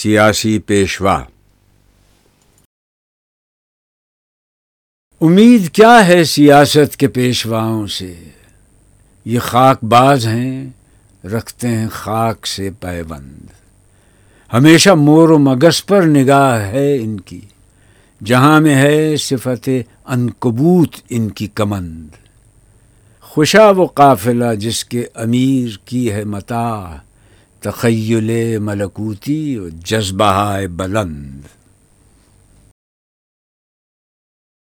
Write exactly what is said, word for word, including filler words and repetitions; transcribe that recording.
सियासी पेशवा। उम्मीद क्या है सियासत के पेशवाओं से, ये खाकबाज हैं, रखते हैं खाक से पैबंद। हमेशा मोर व मगस पर निगाह है इनकी, जहाँ में है सिफते अनकबूत इनकी कमंद। खुशा वो काफिला जिसके अमीर की है मता, तखय्युले मलकूती और जज्बाए बुलंद।